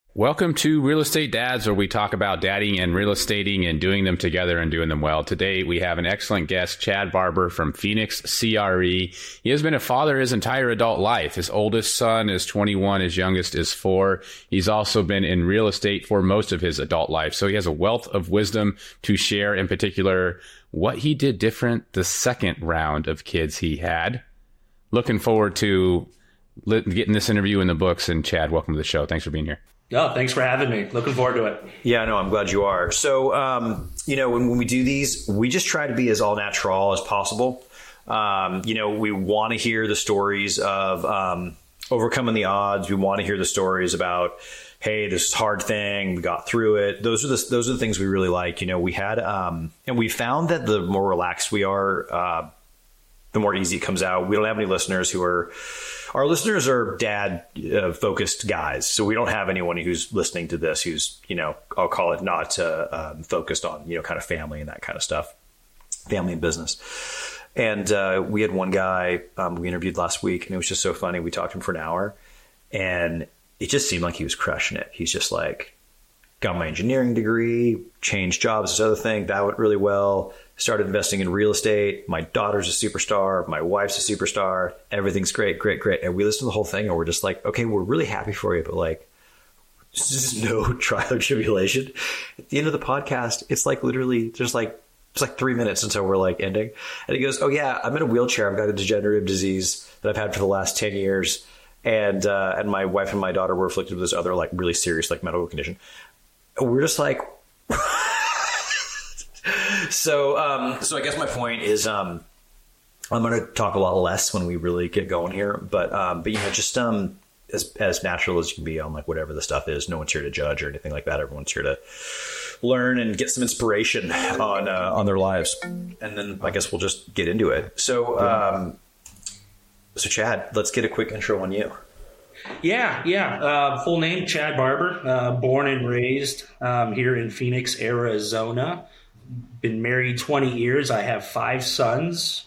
Welcome to Real Estate Dads, where we talk about dadding and real estating and doing them together and doing them well. Today, we have an excellent guest, Chad Barber from Phoenix CRE. He has been a father his entire adult life. His oldest son is 21. His youngest is 4. He's also been in real estate for most of his adult life. So he has a wealth of wisdom to share, in particular, what he did different the second round of kids he had. Looking forward to getting this interview in the books. And Chad, welcome to the show. Thanks for being here. Yeah, thanks for having me. Looking forward to it. Yeah, no, I'm glad you are. So, when we do these, we just try to be as all natural as possible. We want to hear the stories of overcoming the odds. We want to hear the stories about, hey, this is a hard thing, we got through it. Those are the things we really like. We had, and we found that the more relaxed we are, the more easy it comes out. We don't have any listeners our listeners are dad focused guys. So we don't have anyone who's listening to this who's, I'll call it not focused on, kind of family and that kind of stuff, family and business. And we had one guy we interviewed last week, and it was just so funny. We talked to him for an hour, and it just seemed like he was crushing it. He's just like, got my engineering degree, changed jobs, this other thing, that went really well. Started investing in real estate. My daughter's a superstar. My wife's a superstar. Everything's great. And we listened to the whole thing, and we're just like, okay, we're really happy for you, but like, this is no trial or tribulation. At the end of the podcast, it's like literally it's like 3 minutes until we're like ending. And he goes, oh yeah, I'm in a wheelchair. I've got a degenerative disease that I've had for the last 10 years. And my wife and my daughter were afflicted with this other like really serious like medical condition. And we're just like, So I guess my point is, I'm going to talk a lot less when we really get going here, but just as natural as you can be on like whatever the stuff is. No one's here to judge or anything like that. Everyone's here to learn and get some inspiration on their lives, and then I guess we'll just get into it. So Chad, let's get a quick intro on you. Yeah. Full name, Chad Barber, born and raised here in Phoenix, Arizona. Been married 20 years. I have 5 sons.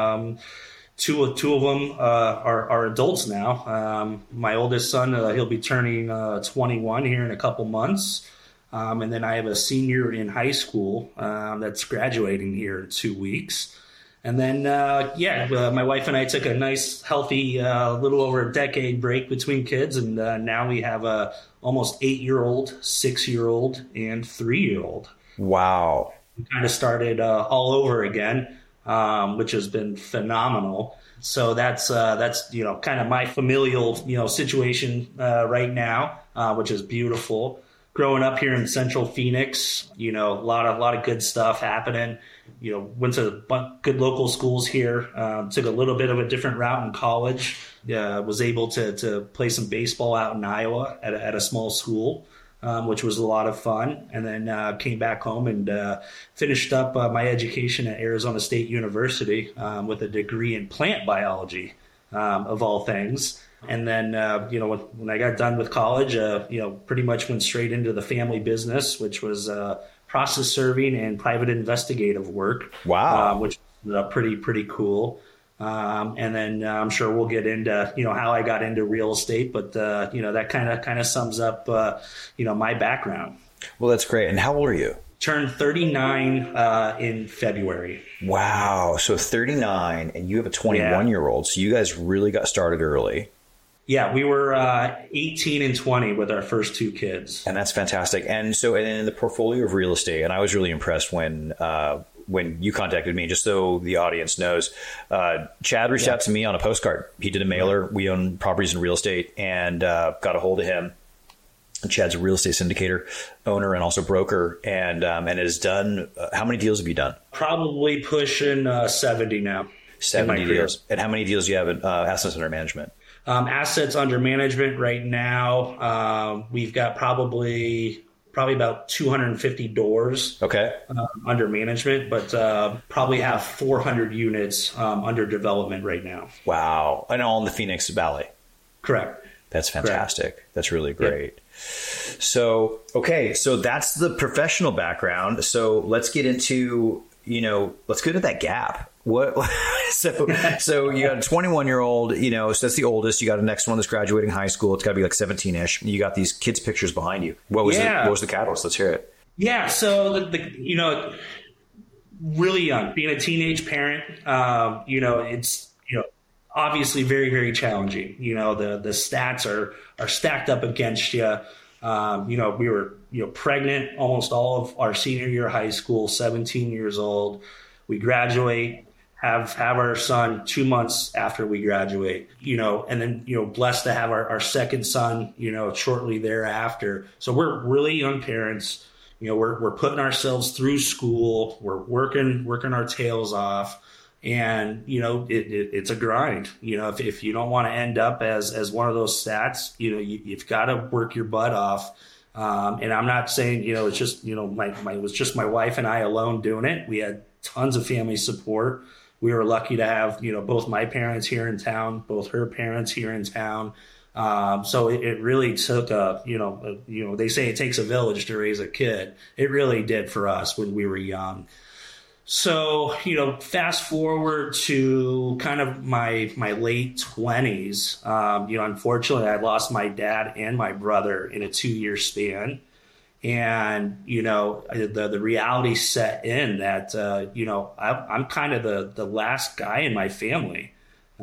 Two of them are adults now. My oldest son, he'll be turning 21 here in a couple months. And then I have a senior in high school that's graduating here in 2 weeks. And then, my wife and I took a nice, healthy, little over a decade break between kids. And now we have a almost 8-year-old, 6-year-old, and 3-year-old. Wow. We kind of started all over again, which has been phenomenal. So that's kind of my familial, situation right now, which is beautiful. Growing up here in Central Phoenix, a lot of good stuff happening. Went to good local schools here. Took a little bit of a different route in college. Was able to play some baseball out in Iowa at a small school, which was a lot of fun. And then came back home and finished up my education at Arizona State University with a degree in plant biology, of all things. And then, when I got done with college, pretty much went straight into the family business, which was process serving and private investigative work. Wow. Which was pretty cool. And then I'm sure we'll get into, how I got into real estate, but, that kind of sums up, my background. Well, that's great. And how old are you? Turned 39 in February. Wow. So 39, and you have a 21-year-old. So you guys really got started early. Yeah, we were 18 and 20 with our first 2 kids. And that's fantastic. And so in the portfolio of real estate, and I was really impressed when you contacted me, just so the audience knows, Chad reached out to me on a postcard. He did a mailer. We own properties in real estate, and got a hold of him. Chad's a real estate syndicator, owner, and also broker, and has done, how many deals have you done? Probably pushing 70 now. 70 deals. And how many deals do you have in assets under management? Assets under management right now, we've got probably about 250 doors under management, but probably have 400 units under development right now. Wow. And all in the Phoenix Valley. Correct. That's fantastic. Correct. That's really great. Yep. So that's the professional background. So let's get into, let's get into that gap. What So you got a 21-year-old, so that's the oldest. You got a next one that's graduating high school. It's got to be like 17-ish. You got these kids' pictures behind you. What was the catalyst? Let's hear it. Yeah. So really young, being a teenage parent, it's, obviously very, very challenging. The stats are stacked up against you. We were, pregnant almost all of our senior year of high school, 17 years old. We graduate, have our son 2 months after we graduate, and then, blessed to have our second son, shortly thereafter. So we're really young parents. We're putting ourselves through school. We're working our tails off. And, it's a grind. If you don't want to end up as one of those stats, you've got to work your butt off. And I'm not saying, it's just, it was just my wife and I alone doing it. We had tons of family support. We were lucky to have, both my parents here in town, both her parents here in town. So it really took they say it takes a village to raise a kid. It really did for us when we were young. So, fast forward to kind of my late 20s. Unfortunately, I lost my dad and my brother in a 2-year span. And, the reality set in that, I'm kind of the last guy in my family.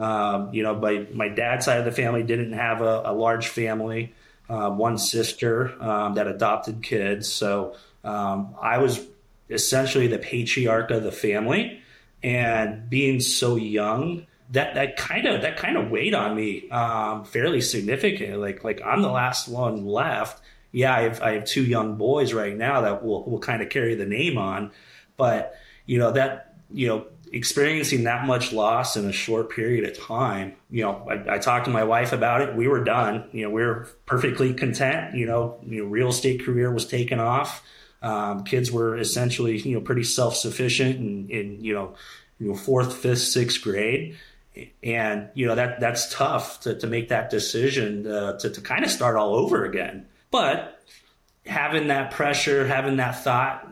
My dad's side of the family didn't have a large family, one sister that adopted kids. So I was essentially the patriarch of the family, and being so young, that kind of weighed on me fairly significantly. Like I'm the last one left. Yeah, I have 2 young boys right now that will kind of carry the name on, but experiencing that much loss in a short period of time, I talked to my wife about it. We were done. We were perfectly content. Real estate career was taken off. Kids were essentially, pretty self-sufficient in 4th, 5th, 6th grade. And, that's tough to make that decision to kind of start all over again. But having that pressure, having that thought,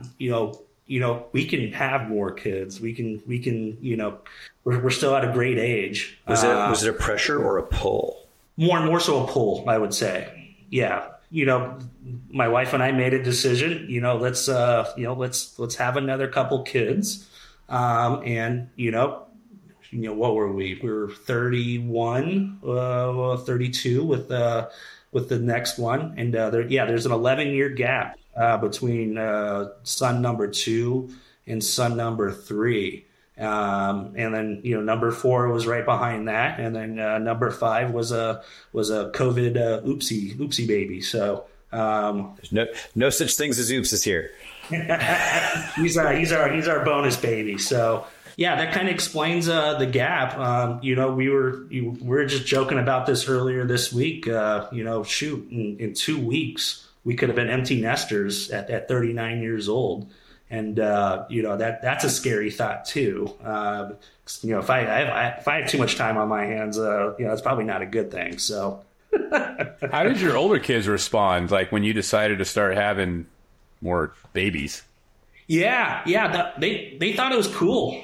we can have more kids. We can, we're still at a great age. Was it a pressure or a pull? More so a pull, I would say. Yeah. My wife and I made a decision, let's have another couple kids. And, what were we? We were 31, 32 with the next one. And, there's an 11-year gap, between, son number 2 and son number 3. And then, number 4 was right behind that. And then, number 5 was a COVID, oopsie baby. So, there's no such things as oopses here. he's our bonus baby. So yeah, that kind of explains, the gap. We were just joking about this earlier this week. In 2 weeks, we could have been empty nesters at 39 years old. And, that's a scary thought too. If I have too much time on my hands, it's probably not a good thing. So how did your older kids respond? Like when you decided to start having more babies? Yeah. They thought it was cool.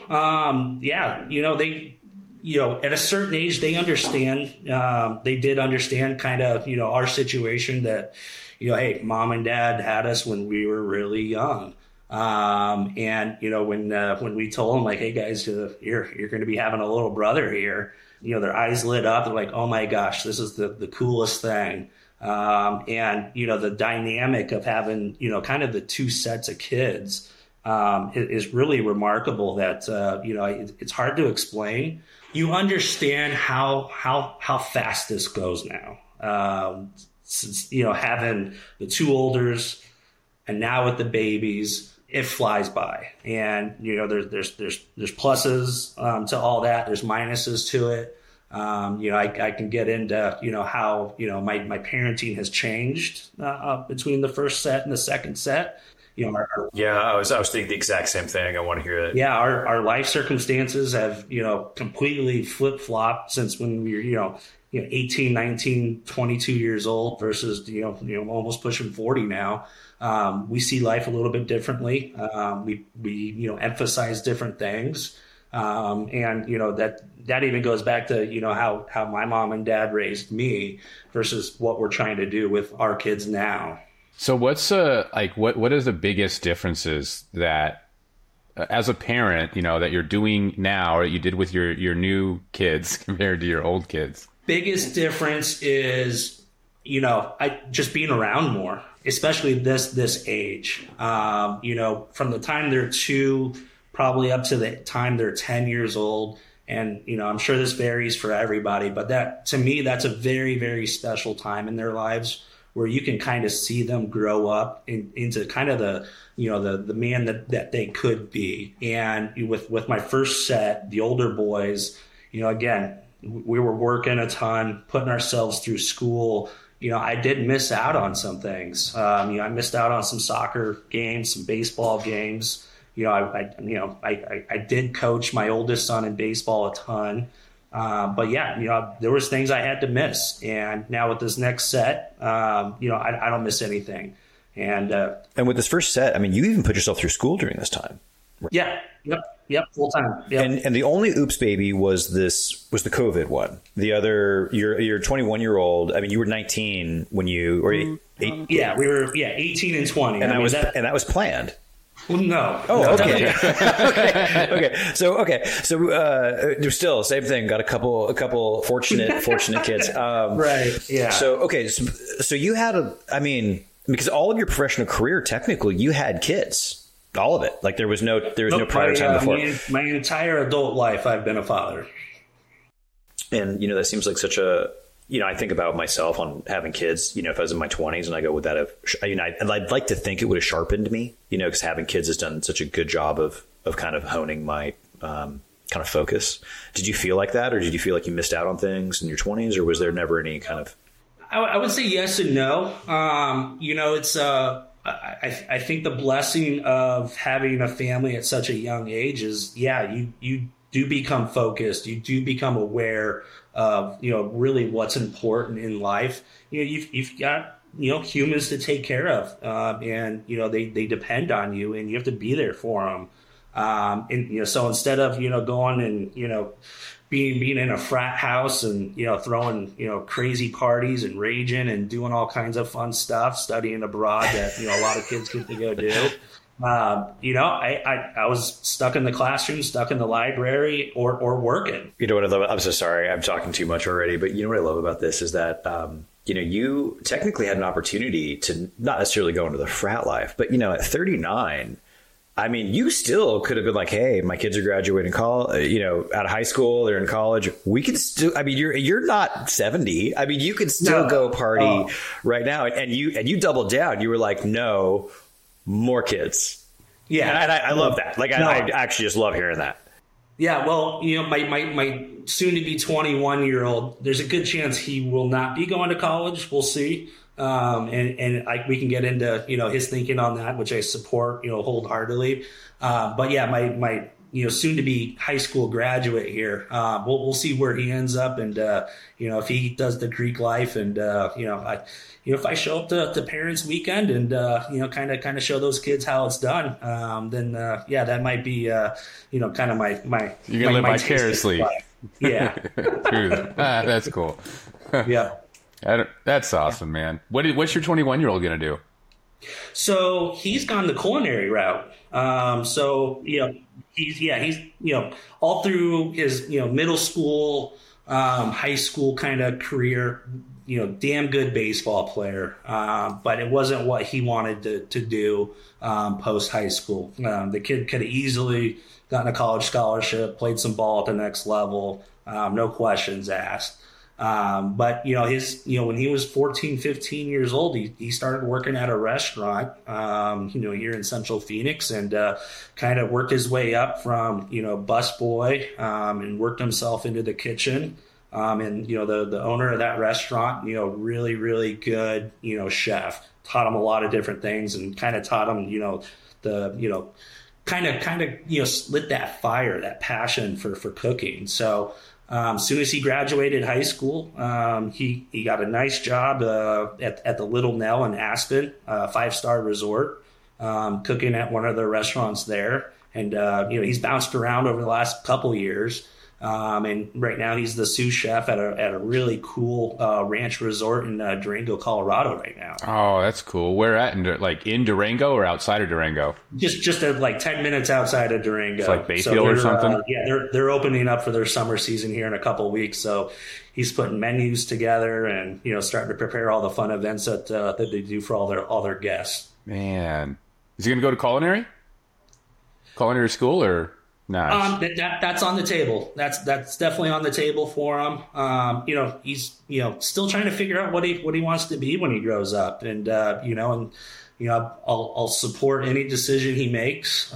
They, at a certain age, they understand, they did understand kind of, our situation that, hey, mom and dad had us when we were really young. When we told them like, hey guys, you're going to be having a little brother here, their eyes lit up. They're like, oh my gosh, this is the coolest thing. The dynamic of having, kind of the 2 sets of kids, is really remarkable that, it's hard to explain. You understand how fast this goes now. Since, having the 2 olders and now with the babies, it flies by. And, there's pluses, to all that. There's minuses to it. I can get into, how, my parenting has changed, between the first set and the second set. I was thinking the exact same thing. I want to hear that. Yeah. Our life circumstances have, completely flip-flopped since when we were, 18, 19, 22 years old versus, almost pushing 40 now. We see life a little bit differently. We emphasize different things. And, that even goes back to, how my mom and dad raised me versus what we're trying to do with our kids now. So what's what is the biggest differences that as a parent, that you're doing now or you did with your new kids compared to your old kids? Biggest difference is, just being around more, especially this age. From the time they're 2, probably up to the time they're 10 years old. And, I'm sure this varies for everybody, but that, to me, that's a very, very special time in their lives where you can kind of see them grow up into kind of the man that they could be. And with my first set, the older boys, again, we were working a ton, putting ourselves through school. I did miss out on some things. I missed out on some soccer games, some baseball games. I did coach my oldest son in baseball a ton. But yeah, there was things I had to miss. And now with this next set, I don't miss anything. And with this first set, you even put yourself through school during this time. Yeah. Yep. Full time. Yep. And the only oops baby was the COVID one. The other, your 21-year-old, you were 19 when you, or 8. Yeah, we were 18 and 20. And that was planned. Well, no. Oh, okay. Okay. So still same thing. Got a couple fortunate kids. Right. Yeah. So you had because all of your professional career, technically, you had kids. All of it. Like there was no prior time before. My entire adult life, I've been a father. And that seems like such a. I think about myself on having kids, if I was in my 20s and I go, would that have, I'd like to think it would have sharpened me, because having kids has done such a good job of kind of honing my kind of focus. Did you feel like that, or did you feel like you missed out on things in your 20s, or was there never any kind of? I would say yes and no. It's, I think the blessing of having a family at such a young age is, you do become focused. You do become aware of, really what's important in life. You've got, humans to take care of, and, they depend on you and you have to be there for them. And, so instead of, going and, being in a frat house and, throwing, crazy parties and raging and doing all kinds of fun stuff, studying abroad that, a lot of kids get to go do. I was stuck in the classroom, stuck in the library, or working. You know what I love? I'm so sorry. I'm talking too much already. But what I love about this is that, you technically had an opportunity to not necessarily go into the frat life. But, at 39, you still could have been like, hey, my kids are graduating college, out of high school, they're in college. We can still, you're not 70. You can still go party right now. And you doubled down. You were like, no. More kids. Yeah. And I love that. I actually just love hearing that. Yeah. Well, my soon to be 21-year-old, there's a good chance he will not be going to college. We'll see. We can get into, his thinking on that, which I support, wholeheartedly. But yeah, my soon to be high school graduate here, we'll see where he ends up. And, if he does the Greek life and, if I show up to Parents Weekend and, kind of show those kids how it's done, then, that might be, kind of my you're going to live vicariously. Yeah. That's cool. Yeah. That's awesome, man. What's your 21-year-old going to do? So he's gone the culinary route. He's all through his, middle school, high school kind of career, damn good baseball player. But it wasn't what he wanted to do, post high school. The kid could have easily gotten a college scholarship, played some ball at the next level. No questions asked. But when he was 14, 15 years old, he started working at a restaurant, here in Central Phoenix, and, kind of worked his way up from, busboy, and worked himself into the kitchen. And, the owner of that restaurant, really, really good, chef, taught him a lot of different things and kind of taught him, kind of lit that fire, that passion for cooking. So, as soon as he graduated high school, he got a nice job at the Little Nell in Aspen, 5-star resort, cooking at one of the restaurants there. And, he's bounced around over the last couple years. And right now he's the sous chef at a really cool ranch resort in Durango, Colorado right now. Oh, that's cool. Where at? In Durango or outside of Durango? Just like 10 minutes outside of Durango. It's like Bayfield or something? They're opening up for their summer season here in a couple of weeks. So he's putting menus together and, starting to prepare all the fun events that they do for all their guests. Man. Is he going to go to culinary school or... Nice. That's on the table. That's definitely on the table for him. He's still trying to figure out what he wants to be when he grows up, and I'll support any decision he makes.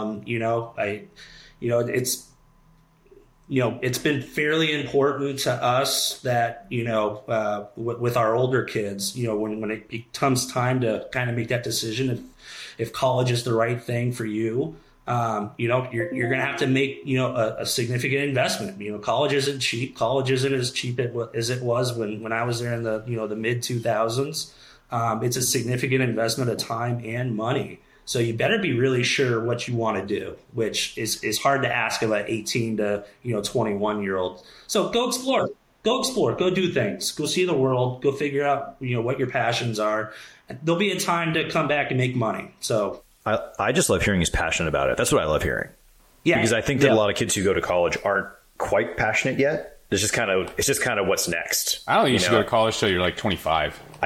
It's been fairly important to us that with our older kids, when it comes time to kind of make that decision, if college is the right thing for you. You're going to have to make, a significant investment. College isn't cheap. College isn't as cheap as it was when I was there in the mid 2000s. It's a significant investment of time and money. So you better be really sure what you want to do, which is hard to ask of an 18 to, 21-year-old. So go explore, go do things, go see the world, go figure out, what your passions are. There'll be a time to come back and make money. So I just love hearing he's passionate about it. That's what I love hearing. Yeah. Because I think that a lot of kids who go to college aren't quite passionate yet. It's just kind of what's next. I don't think you should go to college till you're like 25. I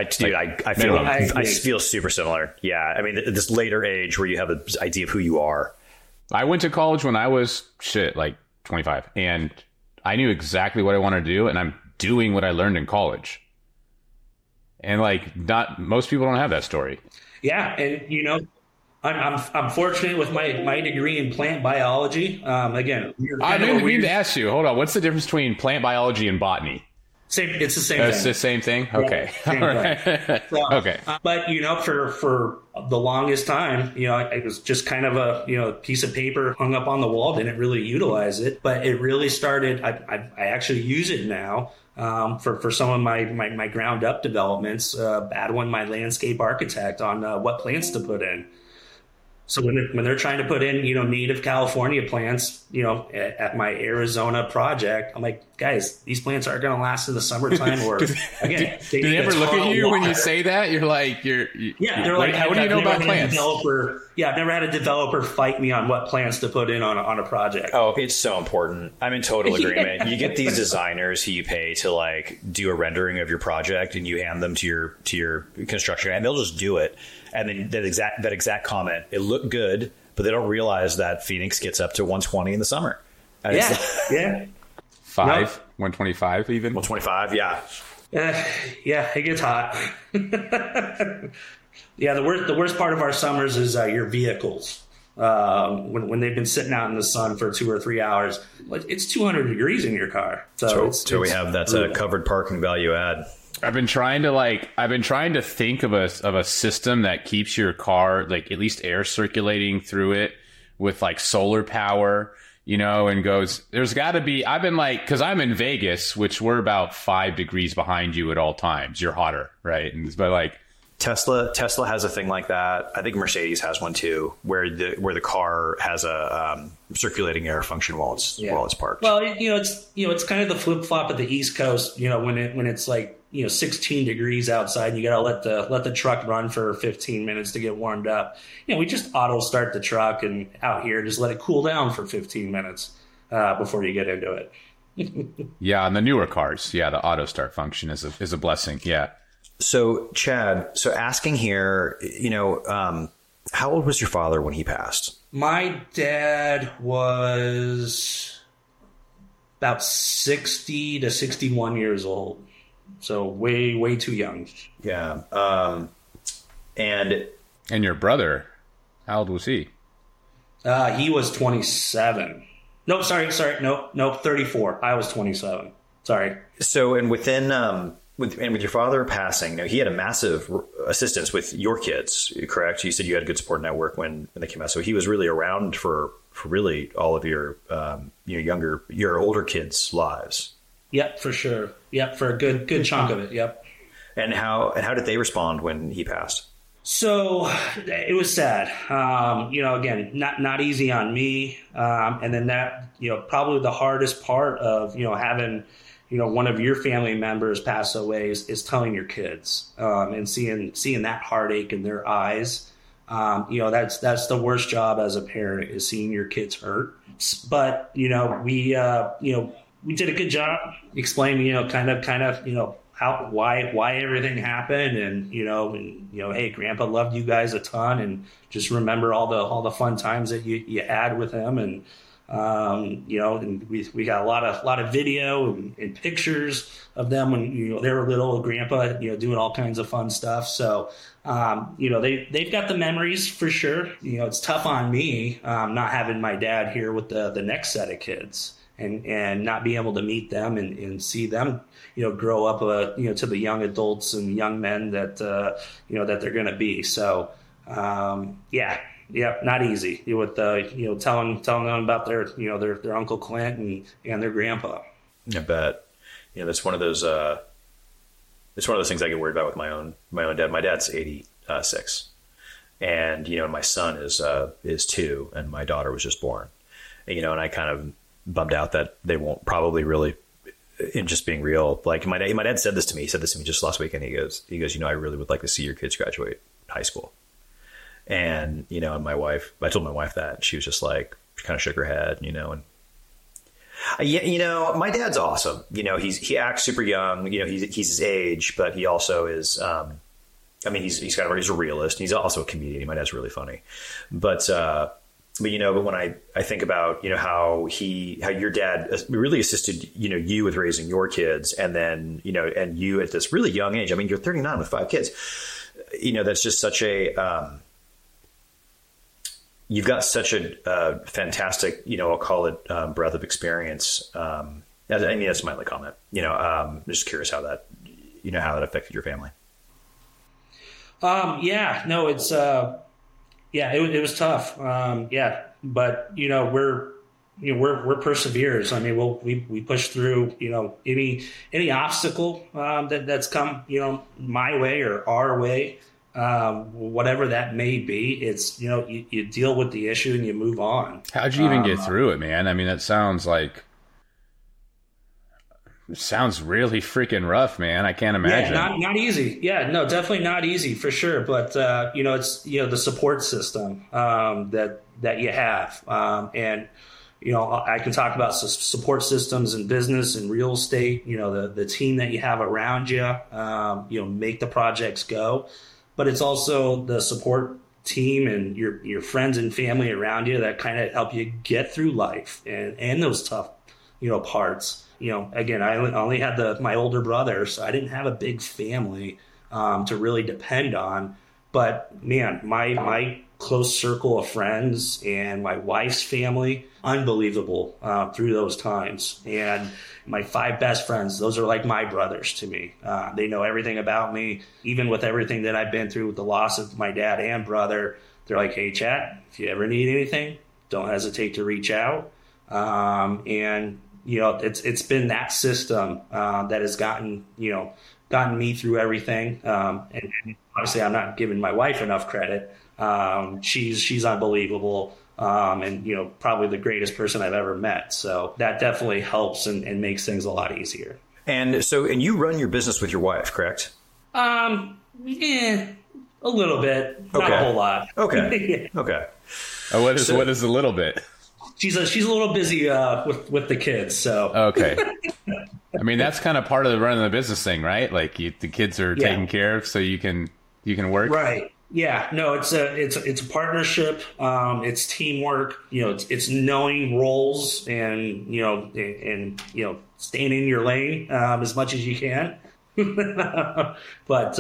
feel super similar. Yeah. I mean, this later age where you have an idea of who you are. I went to college when I was like 25, and I knew exactly what I wanted to do, and I'm doing what I learned in college. And not most people don't have that story. Yeah. And, I'm fortunate with my degree in plant biology. Again, I didn't mean to ask you. Hold on. What's the difference between plant biology and botany? It's the same thing. It's the same thing? Okay. Yeah, same thing. So, okay. But, for the longest time, it was just kind of a, piece of paper hung up on the wall. Didn't really utilize it. But it really started. I actually use it now. For some of my ground up developments, Badwin, my landscape architect, on what plants to put in. So when they're trying to put in, native California plants, at my Arizona project, I'm like, guys, these plants aren't going to last in the summertime. Or again, do they ever look at you when you say that? You're like, they're like, what do you know about plants? I've never had a developer fight me on what plants to put in on a project. Oh, it's so important. I'm in total agreement. You get these designers who you pay to do a rendering of your project, and you hand them to your construction, and they'll just do it. And then that exact comment, it looked good, but they don't realize that Phoenix gets up to 120 in the summer. And yeah. 125 even? 125, yeah. Yeah, it gets hot. Yeah, the worst part of our summers is your vehicles. When they've been sitting out in the sun for 2 or 3 hours, it's 200 degrees in your car. So we have that's a covered parking value add. I've been trying to think of a system that keeps your car, at least air circulating through it with solar power, and goes, there's got to be, I've been cause I'm in Vegas, which we're about 5 degrees behind you at all times. You're hotter, right? But Tesla has a thing like that. I think Mercedes has one too, where the car has a circulating air function while it's parked. Well, it's kind of the flip flop of the East Coast. When it's 16 degrees outside, and you got to let the truck run for 15 minutes to get warmed up. We just auto start the truck, and out here just let it cool down for 15 minutes before you get into it. Yeah, on the newer cars, the auto start function is a blessing. Yeah. So, Chad, asking here, how old was your father when he passed? My dad was about 60 to 61 years old. So way, way too young. Yeah. And your brother, how old was he? He was 27. No, sorry. No, 34. I was 27. Sorry. So, and with your father passing, he had a massive assistance with your kids, correct? You said you had a good support network when they came out. So he was really around for really all of your older kids' lives. Yep, for sure. Yep, for a good chunk of it. Yep. And how did they respond when he passed? So it was sad. Again, not easy on me. And then that, probably the hardest part of, having, one of your family members pass away is telling your kids, and seeing that heartache in their eyes. That's the worst job as a parent, is seeing your kids hurt. But, we did a good job explaining, kind of, why everything happened, and hey, Grandpa loved you guys a ton, and just remember all the fun times that you had with him, and and we got a lot of video and pictures of them when they were little, Grandpa doing all kinds of fun stuff. So they've got the memories for sure. It's tough on me not having my dad here with the next set of kids, and not being able to meet them and see them grow up to the young adults and young men that that they're going to be. So not easy with telling them about their Uncle Clint and their grandpa. I bet. That's one of those it's one of those things I get worried about with my own dad. My dad's 86, and my son is 2, and my daughter was just born. And I kind of bummed out that they won't probably really, in just being real. Like my dad said this to me. He said this to me just last weekend. He goes, I really would like to see your kids graduate high school. And, and I told my wife that, she was just like, she kind of shook her head, and my dad's awesome. He acts super young, he's his age, but he also is, he's a realist. He's also a comedian. My dad's really funny, but when I think about, how your dad really assisted, you with raising your kids, and then, and you at this really young age, you're 39 with 5 kids, that's just such a, you've got such a fantastic, I'll call it breadth of experience. That's my only comment. I'm just curious how that affected your family. It was tough. But we're perseverers. We push through, any obstacle that's come, my way or our way. Whatever that may be, it's, you deal with the issue and you move on. How'd you even get through it, man? That sounds really freaking rough, man. I can't imagine. Yeah, not easy. Yeah, no, definitely not easy for sure. But, it's, the support system, that you have. And, I can talk about support systems in business and real estate, the team that you have around you, make the projects go. But it's also the support team and your friends and family around you that kind of help you get through life and those tough, parts. Again, I only had my older brother, so I didn't have a big family to really depend on. But man, my close circle of friends and my wife's family, unbelievable through those times. And my 5 best friends, those are like my brothers to me. They know everything about me, even with everything that I've been through with the loss of my dad and brother. They're like, hey, Chad, if you ever need anything, don't hesitate to reach out. And it's been that system that has gotten me through everything. And obviously, I'm not giving my wife enough credit. She's unbelievable. And probably the greatest person I've ever met. So that definitely helps and makes things a lot easier. And you run your business with your wife, correct? A little bit, not a whole lot. Okay. Okay. What is a little bit? She's a little busy with the kids. So okay. That's kind of part of the running the business thing, right? Like the kids are taken care of, so you can work. Right. Yeah, no, it's a partnership. It's teamwork. It's knowing roles and staying in your lane as much as you can. But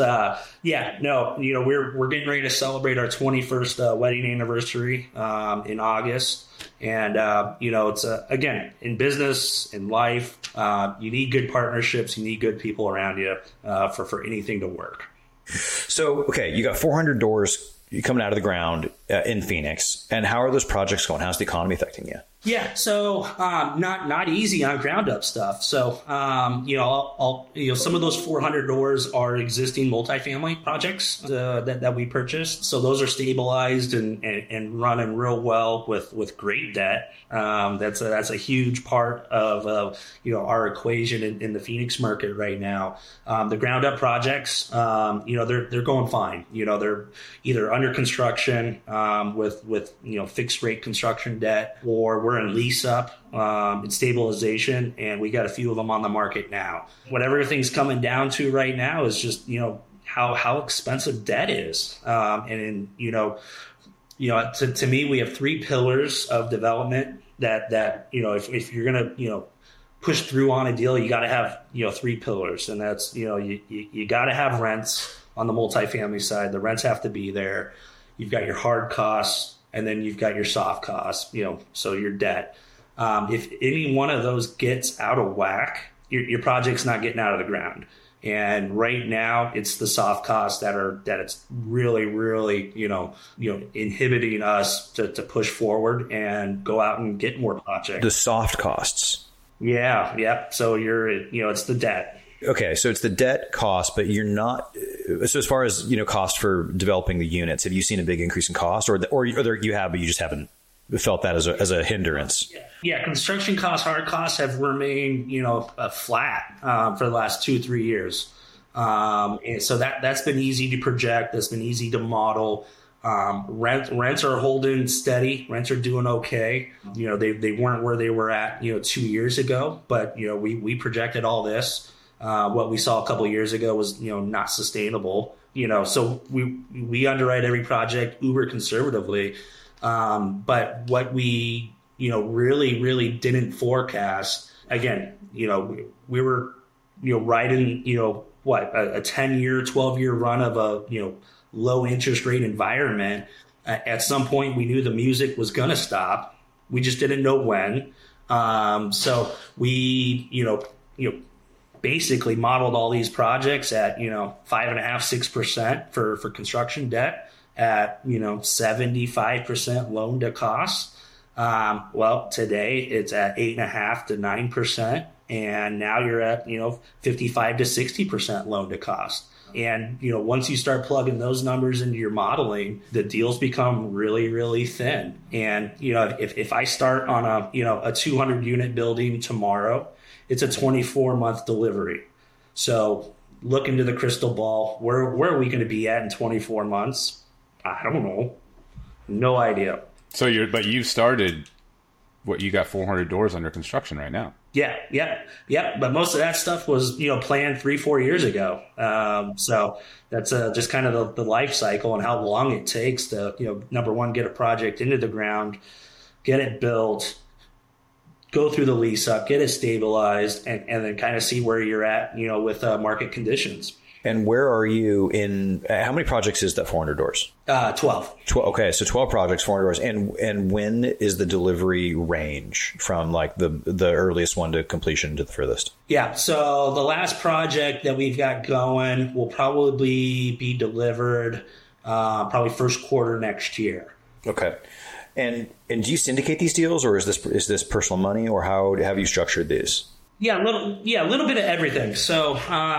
we're getting ready to celebrate our 21st wedding anniversary in August, and it's again, in business, in life, you need good partnerships. You need good people around you for anything to work. So, okay, you got 400 doors coming out of the ground in Phoenix. And how are those projects going? How's the economy affecting you? Yeah, so not easy on ground up stuff. So some of those 400 doors are existing multifamily projects that we purchased. So those are stabilized and running real well with great debt. That's a huge part of our equation in the Phoenix market right now. The ground up projects, they're going fine. They're either under construction with fixed rate construction debt, or we're in lease up in stabilization, and we got a few of them on the market now. What everything's coming down to right now is just how expensive debt is, to me, we have three pillars of development that if you're gonna push through on a deal, you got to have three pillars, and that's you got to have rents on the multifamily side. The rents have to be there. You've got your hard costs, and then you've got your soft costs, so your debt. If any one of those gets out of whack, your project's not getting out of the ground. And right now, it's the soft costs that it's really, really, inhibiting us to push forward and go out and get more projects. The soft costs. Yeah. So it's the debt. Okay, so it's the debt cost, but you're not. So as far as cost for developing the units, have you seen a big increase in cost, or you have, but you just haven't felt that as a hindrance? Yeah, construction costs, hard costs have remained flat for the last 2-3 years, and so that's been easy to project. That's been easy to model. Rents are holding steady. Rents are doing okay. They weren't where they were at 2 years ago, but we projected all this. What we saw a couple of years ago was, not sustainable, so we underwrite every project uber conservatively. But what we, really, really didn't forecast, again, we were, riding, a 10-year, 12-year run of a, low interest rate environment. At some point we knew the music was going to stop. We just didn't know when. So we, basically modeled all these projects at 5.5-6% for construction debt at 75% loan to cost. Well, today it's at 8.5 to 9%, and now you're at 55 to 60% loan to cost. And once you start plugging those numbers into your modeling, the deals become really, really thin. And if I start on a 200 unit building tomorrow, it's a 24-month delivery. So look into the crystal ball. Where are we going to be at in 24 months? I don't know. No idea. So you've started you got 400 doors under construction right now. Yeah. But most of that stuff was, planned 3-4 years ago. So that's just kind of the life cycle and how long it takes to, number one, get a project into the ground, get it built, go through the lease up, get it stabilized, and then kind of see where you're at, with market conditions. And where are you in? How many projects is that 400 doors? 12. Okay, so 12 projects, 400 doors. And when is the delivery range from like the earliest one to completion to the furthest? Yeah, so the last project that we've got going will probably be delivered probably first quarter next year. Okay. And do you syndicate these deals, or is this personal money, or how have you structured these? Yeah, a little bit of everything. So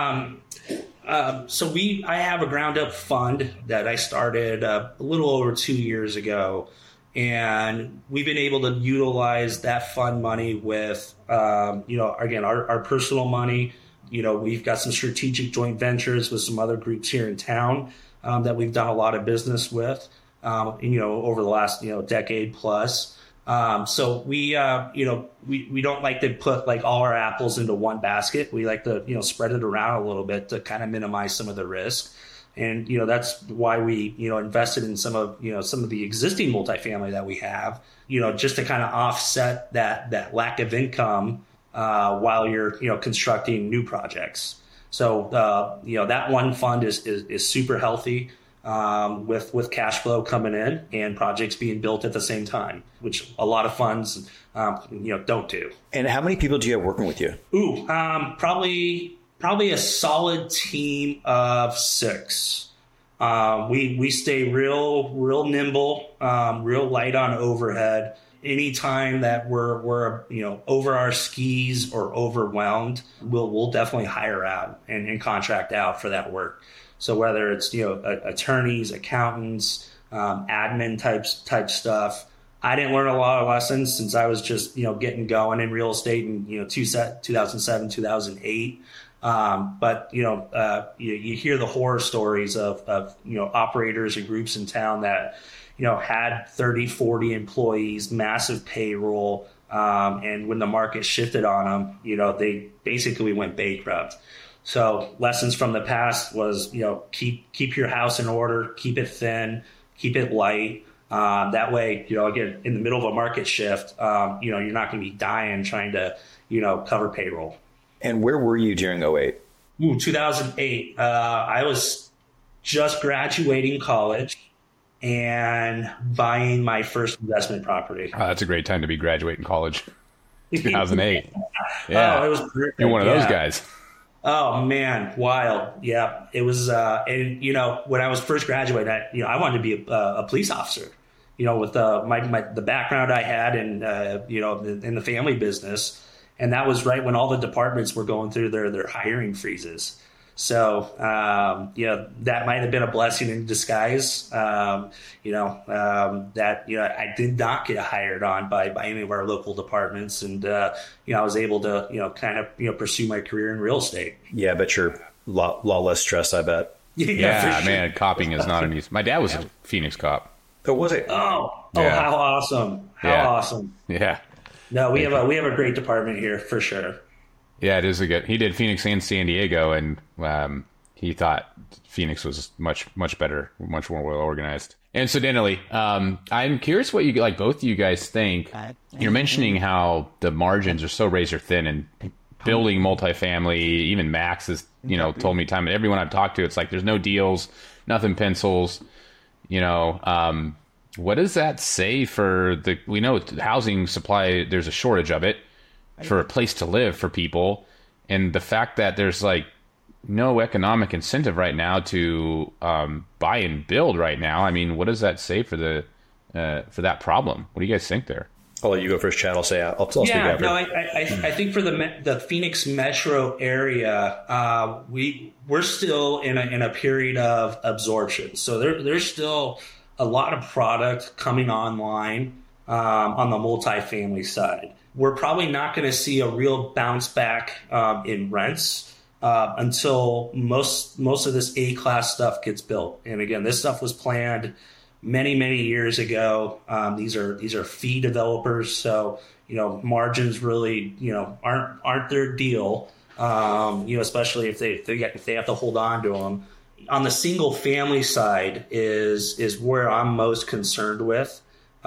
I have a ground up fund that I started a little over 2 years ago, and we've been able to utilize that fund money with, again, our personal money. We've got some strategic joint ventures with some other groups here in town that we've done a lot of business with, over the last, decade plus. So we don't like to put like all our apples into one basket. We like to, spread it around a little bit to kind of minimize some of the risk. And, that's why we, invested in some of the existing multifamily that we have, just to kind of offset that lack of income, while you're, constructing new projects. So, that one fund is super healthy. With cash flow coming in and projects being built at the same time, which a lot of funds, don't do. And how many people do you have working with you? Probably a solid team of 6. We stay real nimble, real light on overhead. anytime that we're over our skis or overwhelmed, we'll definitely hire out and contract out for that work. So whether it's attorneys, accountants, admin type stuff. I didn't learn a lot of lessons since I was just getting going in real estate in 2007, 2008. But you hear the horror stories of operators and groups in town that had 30, 40 employees, massive payroll, and when the market shifted on them, they basically went bankrupt. So lessons from the past was keep your house in order, keep it thin, keep it light. That way, again, in the middle of a market shift, you're not going to be dying trying to cover payroll. And where were you during 08? 2008. I was just graduating college and buying my first investment property. Oh, that's a great time to be graduating college. 2008. Yeah. Oh, it was perfect. You're one of those guys. Oh man, wild. Yeah, it was. And when I was first graduating, I wanted to be a police officer. With the background I had and in the family business, and that was right when all the departments were going through their hiring freezes. So that might have been a blessing in disguise. I did not get hired on by any of our local departments, and I was able to kind of pursue my career in real estate. Yeah, but you're a lot less stressed, I bet. Yeah, man, copying is not an easy. My dad was a Phoenix cop. Oh, was it? Oh, Yeah. How awesome! Awesome! Yeah. No, we have a great department here for sure. Yeah, it is a good. He did Phoenix and San Diego, and he thought Phoenix was much better, much more well organized. Incidentally, I'm curious what both of you guys think. You're mentioning how the margins are so razor thin, and building multifamily, even Max has told me time. Everyone I've talked to, it's like there's no deals, nothing pencils. What does that say for we know housing supply, there's a shortage of it for a place to live for people. And the fact that there's no economic incentive right now to buy and build right now. I mean, what does that say for for that problem? What do you guys think there? I'll let you go first, Chad. I'll speak after. No, I think for the Phoenix metro area, we're still in a period of absorption. So there's still a lot of product coming online on the multifamily side. We're probably not going to see a real bounce back in rents until most of this A-class stuff gets built. And again, this stuff was planned many years ago. These are fee developers, so margins really aren't their deal. Especially if they have to hold on to them. On the single family side is where I'm most concerned with,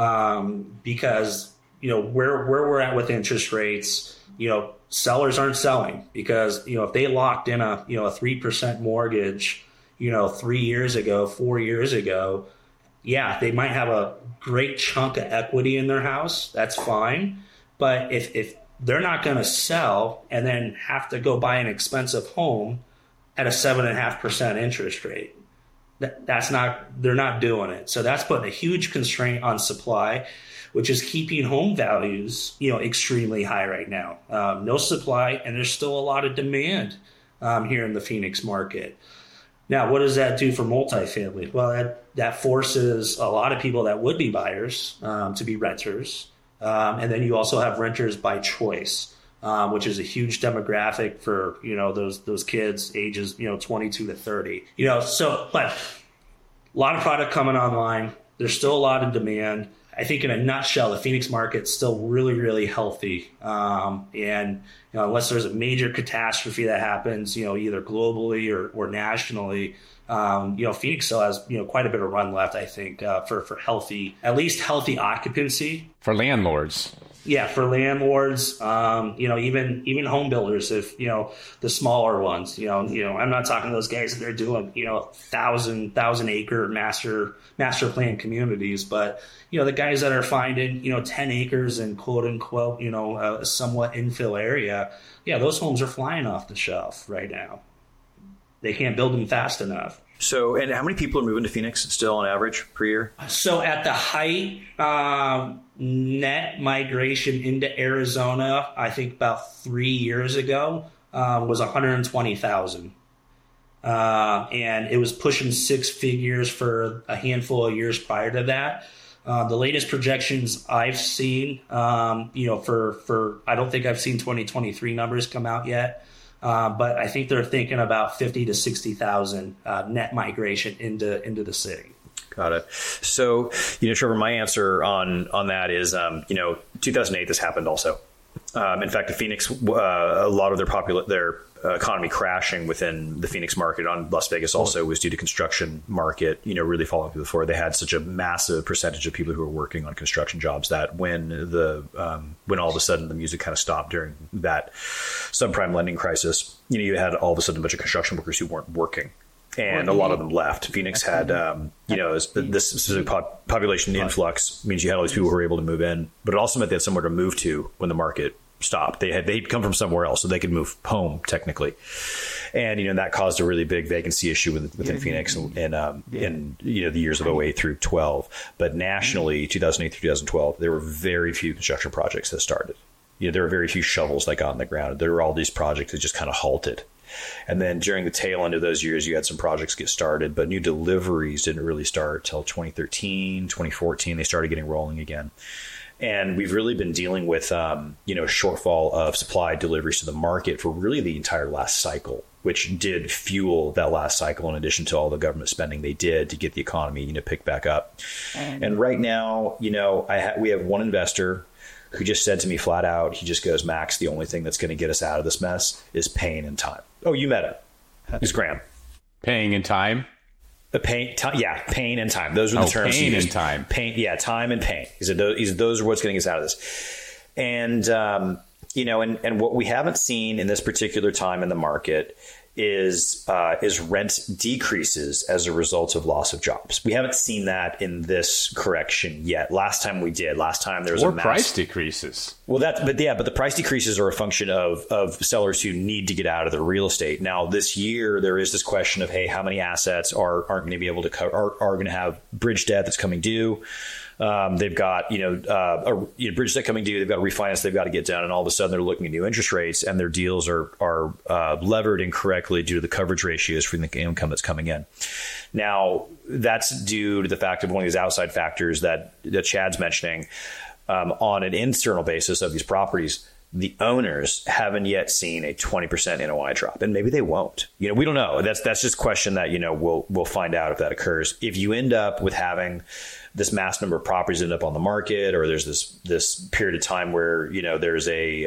because where we're at with interest rates, sellers aren't selling because if they locked in a 3% mortgage 3 years ago, 4 years ago, yeah, they might have a great chunk of equity in their house. That's fine. But if they're not going to sell and then have to go buy an expensive home at a 7.5% interest rate, they're not doing it. So that's putting a huge constraint on supply, which is keeping home values, extremely high right now. No supply, and there's still a lot of demand here in the Phoenix market. Now, what does that do for multifamily? Well, that forces a lot of people that would be buyers to be renters. And then you also have renters by choice, which is a huge demographic for, those kids ages, 22 to 30. But a lot of product coming online. There's still a lot of demand. I think in a nutshell, the Phoenix market's still really, really healthy. And unless there's a major catastrophe that happens, either globally or nationally, Phoenix still has, quite a bit of run left, I think, for healthy, at least healthy occupancy. For landlords. Yeah, for landlords, even home builders, if, the smaller ones, I'm not talking those guys that are doing, 1,000 acre master plan communities, but, the guys that are finding, 10 acres in quote unquote, a somewhat infill area. Yeah, those homes are flying off the shelf right now. They can't build them fast enough. So, and how many people are moving to Phoenix still on average per year? So at the height, net migration into Arizona, I think about 3 years ago, was 120,000. And it was pushing six figures for a handful of years prior to that. The latest projections I've seen, for I don't think I've seen 2023 numbers come out yet. But I think they're thinking about 50 to 60,000 net migration into the city. Got it. So, Trevor, my answer on that is, 2008, this happened also. In fact, the Phoenix, a lot of their economy crashing within the Phoenix market on Las Vegas also was due to construction market, really falling through the floor. They had such a massive percentage of people who were working on construction jobs that when all of a sudden the music kind of stopped during that subprime lending crisis, you had all of a sudden a bunch of construction workers who weren't working. And a lot of them left. Phoenix had, this specific population influx means you had all these people who were able to move in, but it also meant they had somewhere to move to when the market stopped. They'd come from somewhere else, so they could move home technically. And, that caused a really big vacancy issue within Phoenix in the years of 08 through 12. But nationally, 2008 through 2012, there were very few construction projects that started. There were very few shovels that got on the ground. There were all these projects that just kind of halted. And then during the tail end of those years, you had some projects get started, but new deliveries didn't really start till 2013, 2014. They started getting rolling again. And we've really been dealing with, shortfall of supply deliveries to the market for really the entire last cycle, which did fuel that last cycle in addition to all the government spending they did to get the economy, pick back up. And right now, we have one investor who just said to me flat out, he just goes, Max, the only thing that's going to get us out of this mess is pain and time. Oh, you met him. It's Graham. Paying and time? Pain and time. Those are the terms. Pain and time. Pain, time and pain. He said those are what's getting us out of this. And, and what we haven't seen in this particular time in the market is rent decreases as a result of loss of jobs. We haven't seen that in this correction yet. Last time there was price decreases. Well, but the price decreases are a function of sellers who need to get out of their real estate. Now, this year there is this question of, hey, how many assets aren't going to be able to cover, are going to have bridge debt that's coming due. They've got, bridge debt coming due. They've got to refinance. They've got to get down. And all of a sudden they're looking at new interest rates and their deals are levered incorrectly due to the coverage ratios for the income that's coming in. Now, that's due to the fact of one of these outside factors that Chad's mentioning. On an internal basis of these properties, the owners haven't yet seen a 20% NOI drop, and maybe they won't. We don't know. That's just a question that we'll find out if that occurs. If you end up with having this mass number of properties end up on the market, or there's this period of time where there's a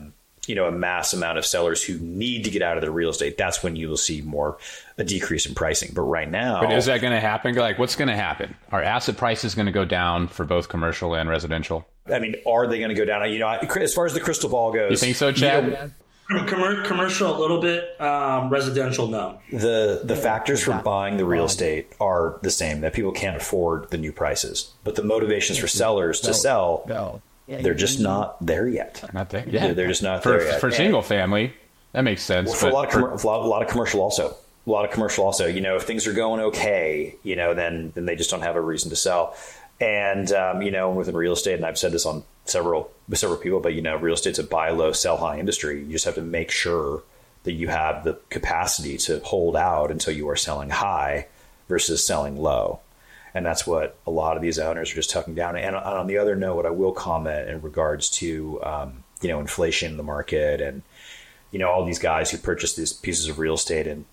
mass amount of sellers who need to get out of their real estate, that's when you will see a decrease in pricing. But right now, is that going to happen? Like, what's going to happen? Are asset prices going to go down for both commercial and residential? I mean, are they going to go down? As far as the crystal ball goes, you think so, Chad? Commercial a little bit, residential no. The factors for buying the real estate are the same, that people can't afford the new prices, but the motivations for sellers to sell, they're just not there yet. Not there yet. They're just not there yet. For single family, that makes sense. Well, for a lot of commercial also. If things are going okay, then they just don't have a reason to sell. And, within real estate, and I've said this on several people, but, real estate's a buy low, sell high industry. You just have to make sure that you have the capacity to hold out until you are selling high versus selling low. And that's what a lot of these owners are just tucking down. And on the other note, what I will comment in regards to, inflation in the market and, all these guys who purchased these pieces of real estate in,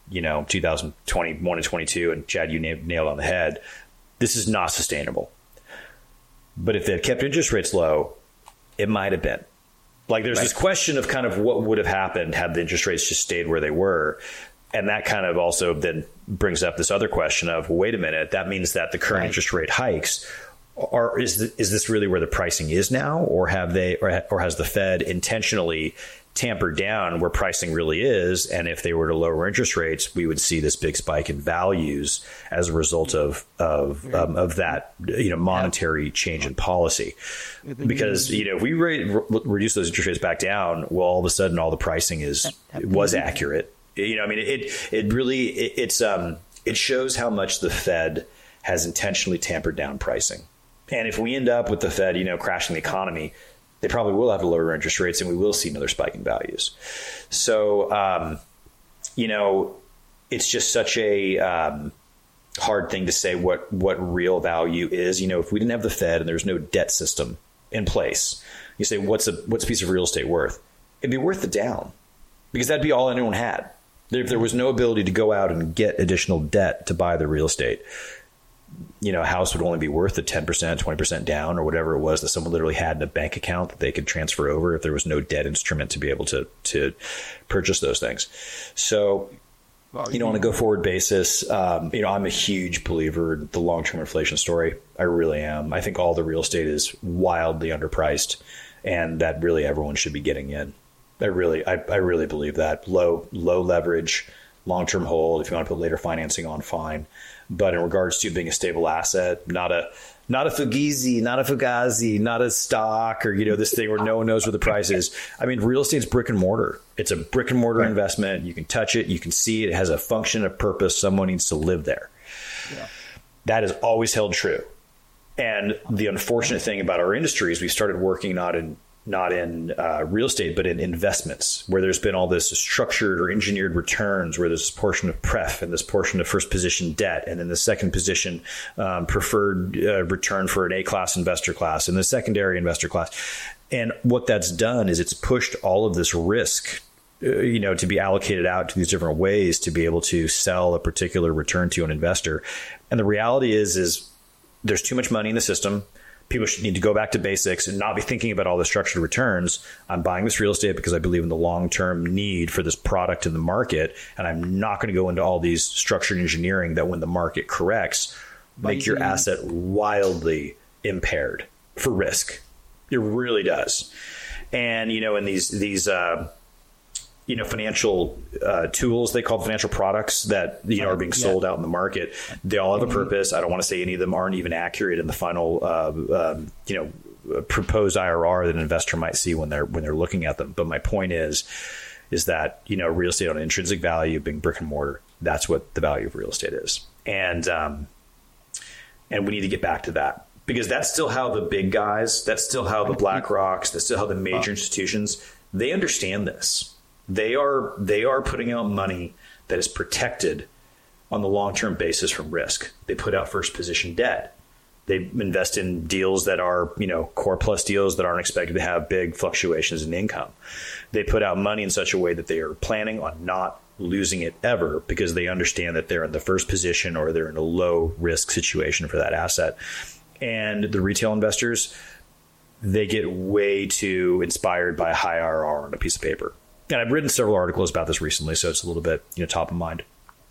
2021 and 22, and Chad, you nailed on the head. This is not sustainable. But if they had kept interest rates low, it might have been. Like, there's this question of kind of what would have happened had the interest rates just stayed where they were. And that kind of also then brings up this other question of, well, wait a minute, that means that the current interest rate hikes is this really where the pricing is now, or has the Fed intentionally tampered down where pricing really is? And if they were to lower interest rates, we would see this big spike in values as a result of that monetary change in policy. Because if we reduce those interest rates back down, well, all of a sudden all the pricing was accurate. It's it shows how much the Fed has intentionally tampered down pricing. And if we end up with the Fed, crashing the economy, they probably will have to lower interest rates, and we will see another spike in values. So, it's just such a hard thing to say what real value is. If we didn't have the Fed and there's no debt system in place, you say, what's a piece of real estate worth? It'd be worth the down, because that'd be all anyone had. If there was no ability to go out and get additional debt to buy the real estate, a house would only be worth the 10%, 20% down, or whatever it was that someone literally had in a bank account that they could transfer over if there was no debt instrument to be able to purchase those things. So, on a go forward basis, I'm a huge believer in the long-term inflation story. I really am. I think all the real estate is wildly underpriced, and that really everyone should be getting in. I really believe that. Low leverage, long-term hold. If you want to put later financing on, fine. But in regards to being a stable asset, not a Fugazi, not a Fugazi, not a stock, or this thing where no one knows where the price is. I mean, real estate's brick and mortar. It's a brick and mortar investment. You can touch it, you can see it. It has a function, a purpose. Someone needs to live there. Yeah. That has always held true. And the unfortunate thing about our industry is we started working not in real estate, but in investments, where there's been all this structured or engineered returns, where there's this portion of pref and this portion of first position debt, and then the second position preferred return for an A-class investor class and the secondary investor class. And what that's done is it's pushed all of this risk, to be allocated out to these different ways to be able to sell a particular return to an investor. And the reality is there's too much money in the system. People should need to go back to basics and not be thinking about all the structured returns. I'm buying this real estate because I believe in the long-term need for this product in the market. And I'm not going to go into all these structured engineering that when the market corrects, make your asset wildly impaired for risk. It really does. And, in these financial tools, they call financial products that are being sold out in the market. They all have a purpose. I don't want to say any of them aren't even accurate in the final proposed IRR that an investor might see when they're looking at them. But my point is that real estate on intrinsic value, being brick and mortar, that's what the value of real estate is, and we need to get back to that, because that's still how the big guys, that's still how the BlackRocks, that's still how the major institutions, they understand this. They are putting out money that is protected on the long-term basis from risk. They put out first position debt. They invest in deals that are, core plus deals that aren't expected to have big fluctuations in income. They put out money in such a way that they are planning on not losing it ever, because they understand that they're in the first position or they're in a low risk situation for that asset. And the retail investors, they get way too inspired by a high IRR on a piece of paper. And I've written several articles about this recently, so it's a little bit top of mind.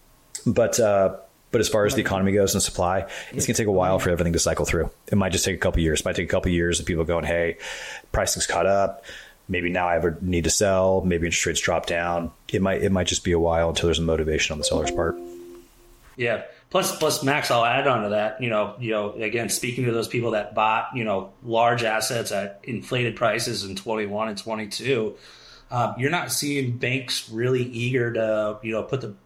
But as far as the economy goes and supply, it's going to take a while for everything to cycle through. It might just take a couple of years. It might take a couple of years of people going, hey, pricing's caught up. Maybe now I have a need to sell. Maybe interest rates drop down. It might just be a while until there's a motivation on the seller's part. Yeah. Plus, Max, I'll add on to that. Again, speaking to those people that bought, large assets at inflated prices in 21 and 22. You're not seeing banks really eager to,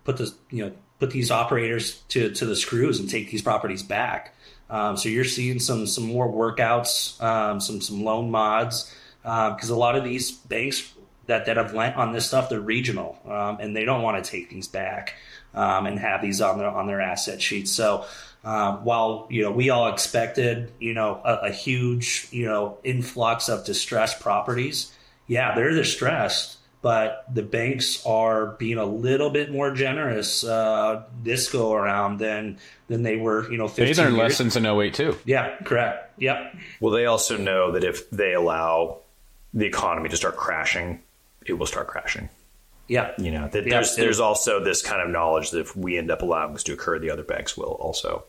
put these operators to the screws and take these properties back. So you're seeing some more workouts, some loan mods, because a lot of these banks that have lent on this stuff, they're regional, and they don't want to take these back and have these on their asset sheets. So while we all expected a huge influx of distressed properties. Yeah, they're distressed, but the banks are being a little bit more generous this go around than they were, 15 years. They learned lessons in 08 too. Yeah, correct. Yep. Well, they also know that if they allow the economy to start crashing, it will start crashing. Yeah. There's also this kind of knowledge that if we end up allowing this to occur, the other banks will also.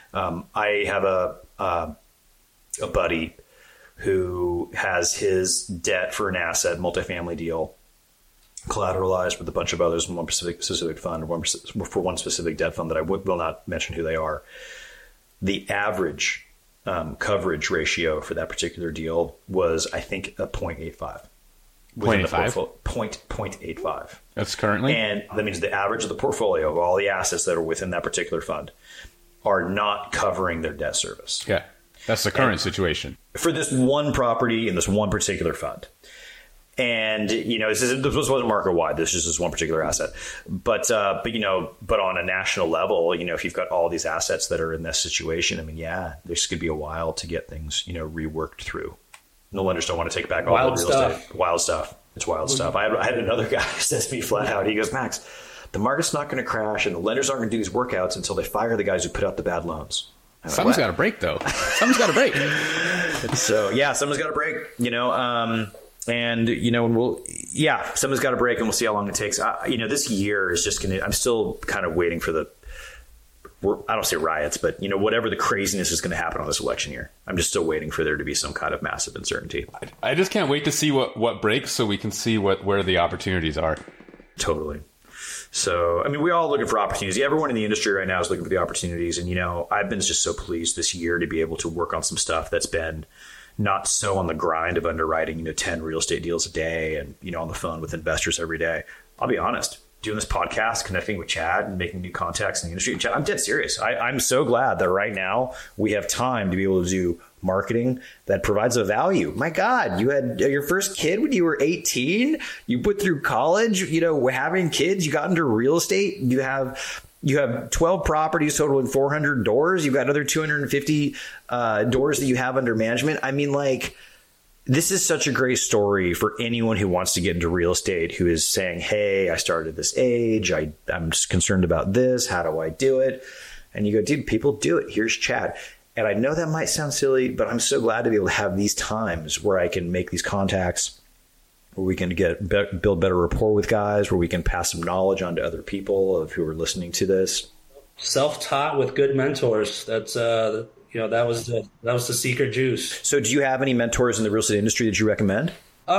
I have a buddy who has his debt for an asset, multifamily deal, collateralized with a bunch of others in one specific fund, for one specific debt fund that I will not mention who they are. The average coverage ratio for that particular deal was, I think, a 0.85. within the 0.85? portfolio. 0.85. That's currently? And that means the average of the portfolio of all the assets that are within that particular fund are not covering their debt service. Yeah. That's the current situation. For this one property in this one particular fund. And, this wasn't market wide. This is just one particular asset. But on a national level, if you've got all these assets that are in this situation, this could be a while to get things, reworked through. The lenders don't want to take back all the real estate. Wild stuff. It's wild stuff. I had another guy who says to me flat out, he goes, Max, the market's not going to crash and the lenders aren't going to do these workouts until they fire the guys who put out the bad loans. Something's got to break, though. Something's got to break. So, yeah, something's got to break, something's got to break and we'll see how long it takes. This year is just going to, I'm still kind of waiting for I don't say riots, but whatever the craziness is going to happen on this election year. I'm just still waiting for there to be some kind of massive uncertainty. I just can't wait to see what breaks so we can see where the opportunities are. Totally. So, we're all looking for opportunities. Everyone in the industry right now is looking for the opportunities. And, I've been just so pleased this year to be able to work on some stuff that's been not so on the grind of underwriting, 10 real estate deals a day and, on the phone with investors every day. I'll be honest, doing this podcast, connecting with Chad and making new contacts in the industry. Chad, I'm dead serious. I'm so glad that right now we have time to be able to do marketing that provides a value. My God, you had your first kid when you were 18. You put through college, having kids, you got into real estate. You have 12 properties totaling 400 doors. You've got another 250 doors that you have under management. This is such a great story for anyone who wants to get into real estate, who is saying, hey, I started at this age. I'm just concerned about this. How do I do it? And you go, dude, people do it. Here's Chad. And I know that might sound silly, but I'm so glad to be able to have these times where I can make these contacts, where we can build better rapport with guys, where we can pass some knowledge on to other people who are listening to this. Self-taught with good mentors. That's that was the secret juice. So do you have any mentors in the real estate industry that you recommend?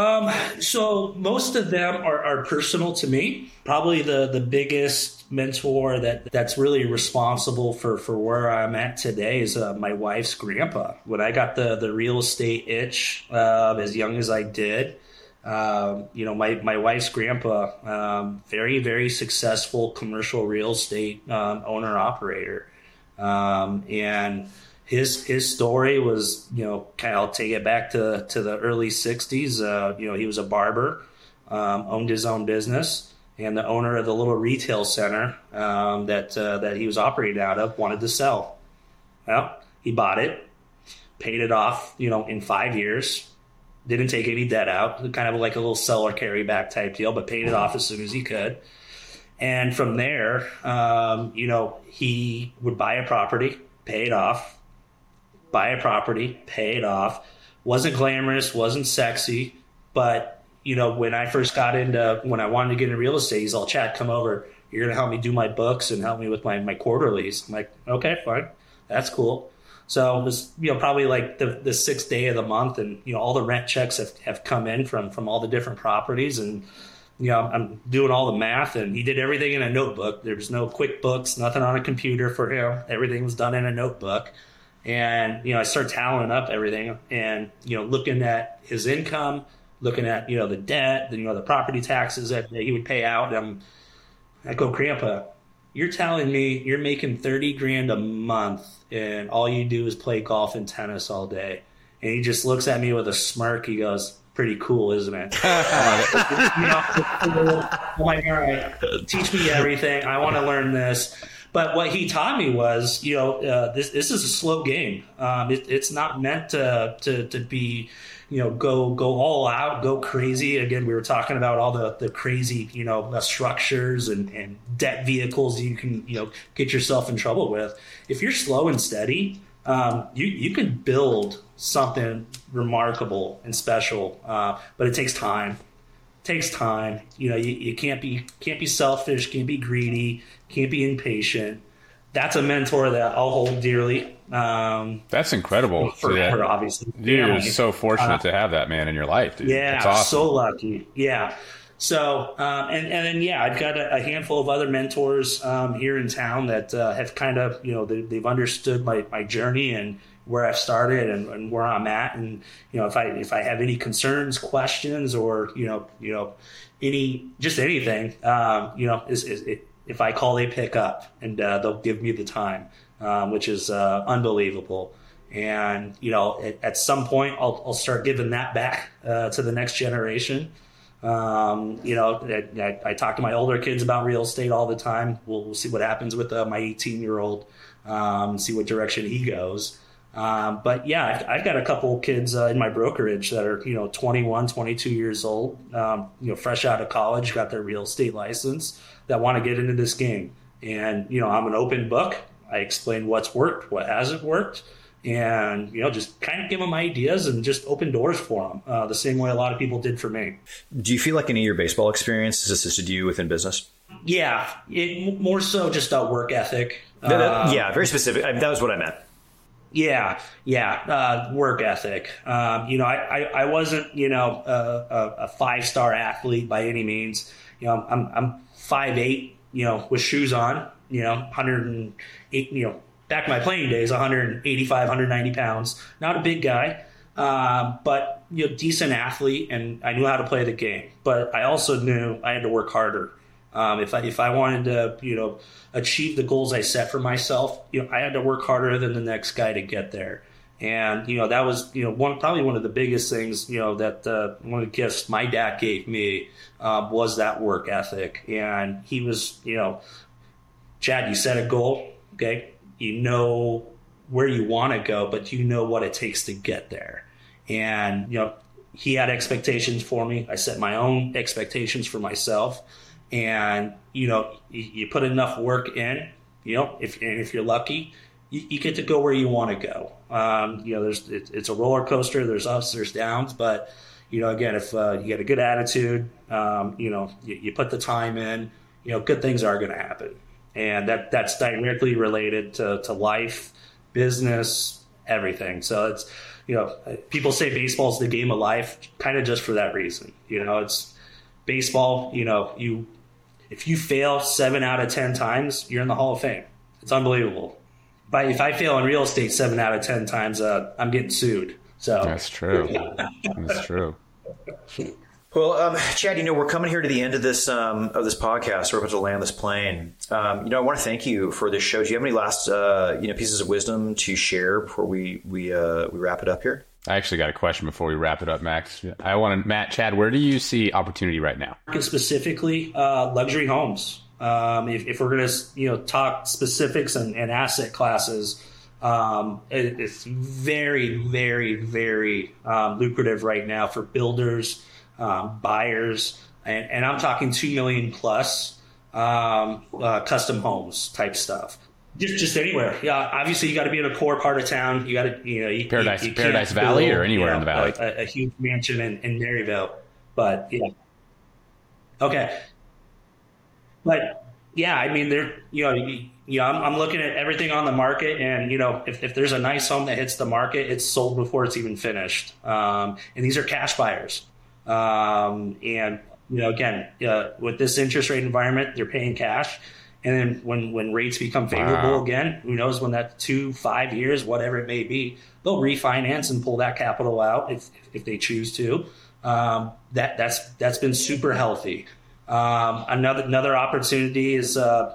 So most of them are personal to me. Probably the biggest mentor that's really responsible for where I'm at today is my wife's grandpa. When I got the real estate itch as young as I did, my wife's grandpa, very, very successful commercial real estate owner operator, and his story was, I'll take it back to the early 60s. He was a barber, owned his own business, and the owner of the little retail center that he was operating out of wanted to sell. Well, he bought it, paid it off, in 5 years, didn't take any debt out, kind of like a little seller carryback type deal, but paid it off as soon as he could. And from there, he would buy a property, pay it off, buy a property, pay it off. Wasn't glamorous, wasn't sexy, but when I wanted to get into real estate, he's all, Chad, come over. You're going to help me do my books and help me with my quarterlies. I'm like, okay, fine. That's cool. So it was, probably like the sixth day of the month, and, all the rent checks have come in from all the different properties, and, I'm doing all the math, and he did everything in a notebook. There was no QuickBooks, nothing on a computer for him. Everything was done in a notebook. And, I started tallying up everything and, looking at his income, looking at, the debt, the property taxes that he would pay out. And I go, Grandpa, you're telling me you're making $30,000 a month and all you do is play golf and tennis all day. And he just looks at me with a smirk. He goes, pretty cool, isn't it? I'm like, all right, teach me everything. I want to learn this. But what he taught me was, this is a slow game. It's not meant to be, go all out, go crazy. Again, we were talking about all the crazy, structures and debt vehicles you can, get yourself in trouble with. If you're slow and steady, you can build something remarkable and special, but it takes time. You can't be selfish, can't be greedy, can't be impatient. That's a mentor that I'll hold dearly. That's incredible. Forever, obviously. Dude, you're so fortunate to have that man in your life, dude. Yeah, that's awesome. So lucky. Yeah. So, and then, I've got a handful of other mentors here in town that have kind of, they've understood my journey and where I've started and where I'm at. And, if I have any concerns, questions, or, just anything, if I call, they pick up, and they'll give me the time, which is unbelievable. And, at some point I'll start giving that back to the next generation. I talk to my older kids about real estate all the time. We'll see what happens with my 18-year-old, see what direction he goes. But yeah, I've got a couple kids in my brokerage that are, 21, 22 years old, fresh out of college, got their real estate license, that want to get into this game. And, I'm an open book. I explain what's worked, what hasn't worked, and, just kind of give them ideas and just open doors for them, the same way a lot of people did for me. Do you feel like any of your baseball experience has assisted you within business? Yeah, more so just a work ethic. Yeah, very specific. That was what I meant. Yeah. Work ethic. I wasn't, a 5-star athlete by any means. I'm 5'8", with shoes on, 108, back in my playing days, 185, 190 pounds, not a big guy, but, decent athlete, and I knew how to play the game, but I also knew I had to work harder. If I wanted to, achieve the goals I set for myself, I had to work harder than the next guy to get there. And, that was, probably one of the biggest things, that one of the gifts my dad gave me was that work ethic. And he was, Chad, you set a goal, okay? You know where you want to go, but you know what it takes to get there. And, he had expectations for me. I set my own expectations for myself. And, you put enough work in, if you're lucky, you get to go where you want to go. It's a roller coaster. There's ups, there's downs. But, again, if you get a good attitude, you put the time in, good things are going to happen. And that's directly related to life, business, everything. So it's, people say baseball is the game of life, kind of just for that reason. It's baseball, if you fail 7 out of 10 times, you're in the Hall of Fame. It's unbelievable. But if I fail in real estate 7 out of 10 times, I'm getting sued. So that's true. That's true. Well, Chad, we're coming here to the end of this podcast. We're about to land this plane. I want to thank you for this show. Do you have any last pieces of wisdom to share before we wrap it up here? I actually got a question before we wrap it up, Max. Chad, where do you see opportunity right now? Specifically, luxury homes. If we're going to talk specifics and asset classes, it's very, very, very lucrative right now for builders, buyers, and I'm talking 2 million plus custom homes type stuff. Just anywhere. Yeah, obviously you got to be in a core part of town. You got to, Paradise Valley or anywhere in the valley. A huge mansion in Maryville, but yeah. Okay. But yeah, I mean, I'm looking at everything on the market, and if there's a nice home that hits the market, it's sold before it's even finished. And these are cash buyers. And again, with this interest rate environment, they're paying cash. And then when rates become favorable again, who knows when that 2-5 years, whatever it may be, they'll refinance and pull that capital out if they choose to. That's been super healthy. Another opportunity is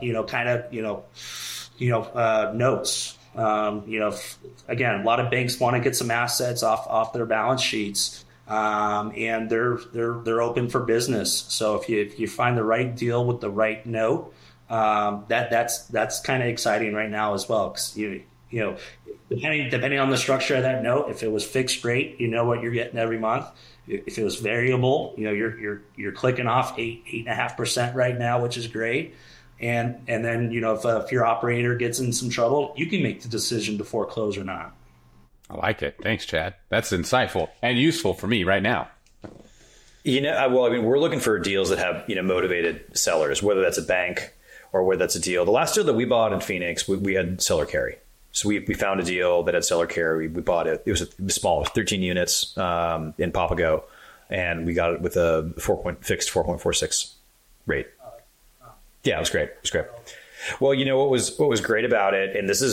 notes. Again, a lot of banks want to get some assets off their balance sheets. And they're open for business. So if you find the right deal with the right note, that's kind of exciting right now as well. 'Cause depending on the structure of that note, if it was fixed rate, what you're getting every month. If it was variable, you're clicking off 8.5% right now, which is great. And then, if your operator gets in some trouble, you can make the decision to foreclose or not. I like it. Thanks, Chad. That's insightful and useful for me right now. We're looking for deals that have, motivated sellers, whether that's a bank or whether that's a deal. The last deal that we bought in Phoenix, we had seller carry. So we found a deal that had seller carry. We bought it. It was small, 13 units in Papago, and we got it with a fixed 4.46 rate. Yeah, it was great. Well, what was great about it, and this is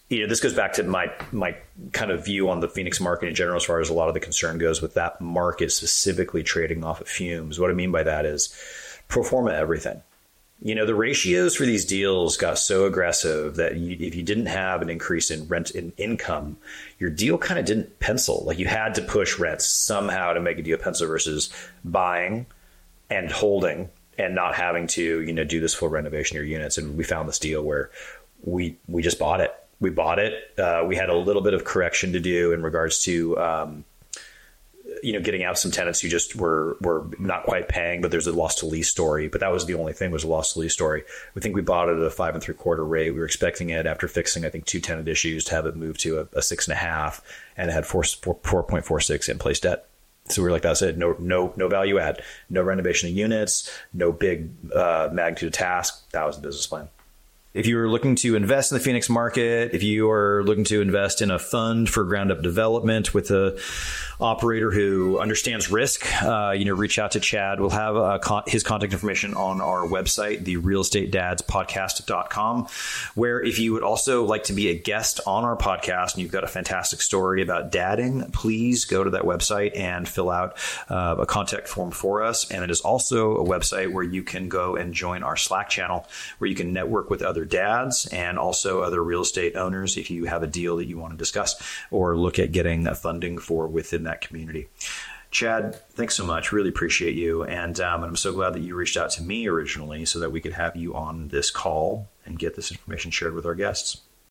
this goes back to my kind of view on the Phoenix market in general, as far as a lot of the concern goes with that market specifically trading off of fumes. What I mean by that is pro forma everything. The ratios for these deals got so aggressive that if you didn't have an increase in rent in income, your deal kind of didn't pencil. Like, you had to push rents somehow to make a deal pencil versus buying and holding and not having to, do this full renovation of your units. And we found this deal where we just bought it. We bought it. We had a little bit of correction to do in regards to, getting out some tenants who just were not quite paying, but there's a loss to lease story. But that was the only thing, was a loss to lease story. We think we bought it at a 5 3/4 rate. We were expecting it, after fixing, I think, 2 tenant issues, to have it move to a 6.5, and it had 4.46 in place debt. So we were like, that's it. No value add, no renovation of units, no big magnitude of task. That was the business plan. If you are looking to invest in the Phoenix market, if you are looking to invest in a fund for ground up development with a operator who understands risk, reach out to Chad. We'll have his contact information on our website, the realestateDadsPodcast.com, where if you would also like to be a guest on our podcast and you've got a fantastic story about dadding, please go to that website and fill out a contact form for us. And it is also a website where you can go and join our Slack channel, where you can network with other dads and also other real estate owners if you have a deal that you want to discuss or look at getting funding for within that community. Chad, thanks so much. Really appreciate you. And I'm so glad that you reached out to me originally so that we could have you on this call and get this information shared with our guests.